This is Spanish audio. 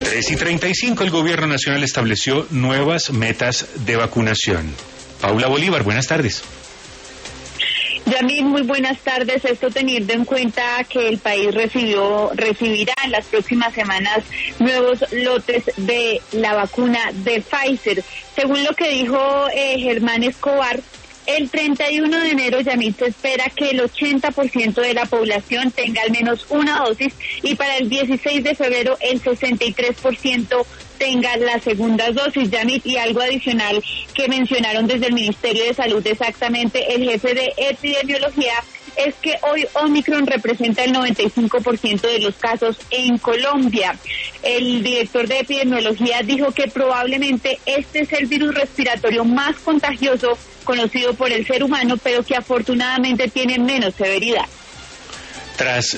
3:35, el Gobierno Nacional estableció nuevas metas de vacunación. Paula Bolívar, buenas tardes. Yamil, muy buenas tardes. Esto teniendo en cuenta que el país recibirá en las próximas semanas nuevos lotes de la vacuna de Pfizer. Según lo que dijo Germán Escobar, el 31 de enero, Yamil, se espera que el 80% de la población tenga al menos una dosis y para el 16 de febrero el 63% tenga la segunda dosis, Yamil. Y algo adicional que mencionaron desde el Ministerio de Salud, exactamente el jefe de epidemiología, es que hoy Omicron representa el 95% de los casos en Colombia. El director de epidemiología dijo que probablemente este es el virus respiratorio más contagioso conocido por el ser humano, pero que afortunadamente tiene menos severidad. Tras